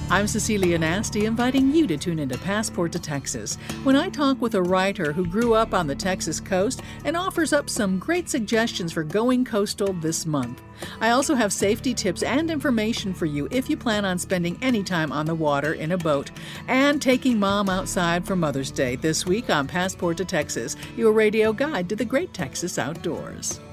I'm Cecilia Nasty, inviting you to tune into Passport to Texas, when I talk with a writer who grew up on the Texas coast and offers up some great suggestions for going coastal this month. I also have safety tips and information for you if you plan on spending any time on the water in a boat, and taking Mom outside for Mother's Day this week on Passport to Texas, your radio guide to the great Texas outdoors.